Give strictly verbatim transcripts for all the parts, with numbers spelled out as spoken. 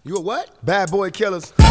You a what? Bad boy killers. God,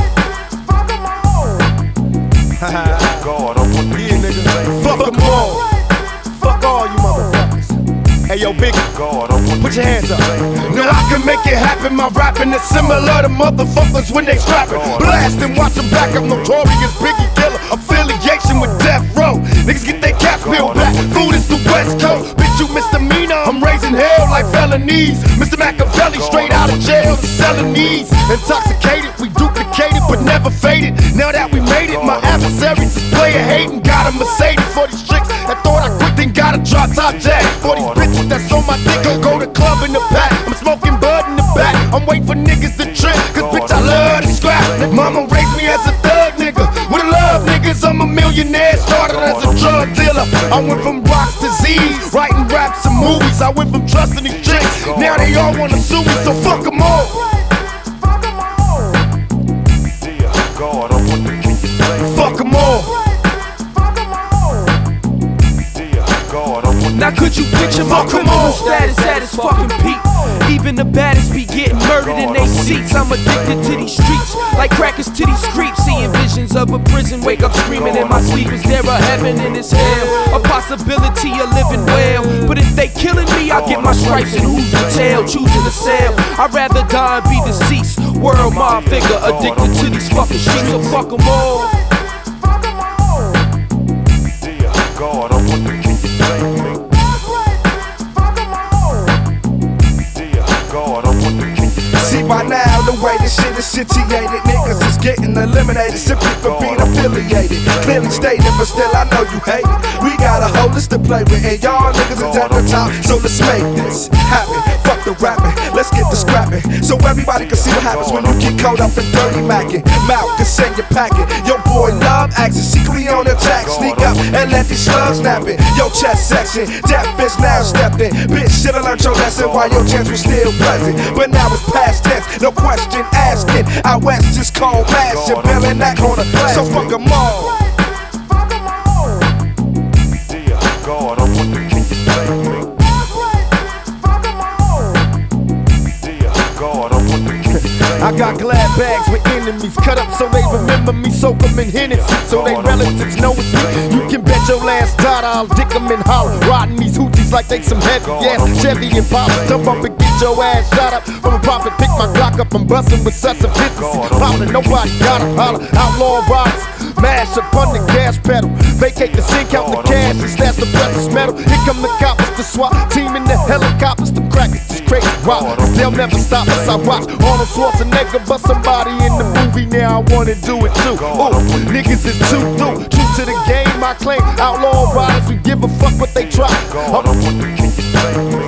yeah, nigga. Fuck them all. Fuck all you motherfuckers. Hey, yo, Biggie, put your hands up. Now I can make it happen. My rapping is similar to motherfuckers when they strapping. Blast and watch them back. I'm notorious Biggie killer. Affiliation with Death Row. Niggas get their caps peeled back. Food is the West Coast. Bitch, you misdemeanor. I'm raising hell like felonies. Mister Machiavelli straight out of jail. Selling these. Intoxicated, we duplicated but never faded. Now that we made it, my adversaries is player hating. Got a Mercedes for these tricks that thought I quit, then got a drop top jag. For these bitches that's on my dick, I go to club in the back. I'm smoking bud in the back. I'm waiting for niggas to trip, cause bitch I love to scrap. Mama raised me as a thug nigga. With a love niggas, I'm a millionaire. Started as a drug dealer. I went from rocks to Z's, writing raps and movies. I went from trusting these chicks, now they all wanna sue me, so fuck them all. Fuck them all. Now could you picture my criminal status at its fucking peak? Even the baddest be getting murdered in they seats. I'm addicted to these streets, like crackers to these creeps. Seeing visions of a prison, wake up screaming in my sleep. Is there a heaven in this hell? A possibility of living well. But if they killing me, I get my stripes and who's to tell? Choosing to sell, I'd rather die and be deceased. World mob figure, addicted to these fucking streets. So fuck them all. See by now the way this shit is situated, niggas is getting eliminated simply for being affiliated. Clearly stated, but still I know you hate it. We got a whole list to play with, and y'all niggas is at the top. So let's make this happen. Fuck the rapping, let's get the scrapping, so everybody can see what happens when you get caught up in dirty macking. Mouth can send your packet. Yo boy love action, secretly on the attack. Sneak up and let these slugs snap it. Yo chest section, death bitch now stepped in. Bitch shoulda learned your lesson while your chance was still present, but now it's past tense, no question asking. Out west is cold mashing, bailing that corner, so fuck them all. I got glad bags with enemies cut up so they remember me, soak them in Hennessy so they relatives know it's me. You can bet your last dollar I'll dick them in hollow, riding these hoochies like they some heavy ass Chevy and Pop. Jump up and get your ass shot up from a profit, pick my Glock up, I'm bustin' with such efficiency. Poppin', nobody gotta holler, outlaw riders. Mash up on the gas pedal, vacate the scene, count the cash and stash the precious metal. Here come the coppers, the SWAT team in the helicopters, the crackers, this crazy rock. They'll never stop us. I watch Arnold Schwarzenegger bust somebody in the movie. Now I wanna do it too. Ooh, niggas is too through, true to the game. I claim outlaw riders who give a fuck what they try. I'm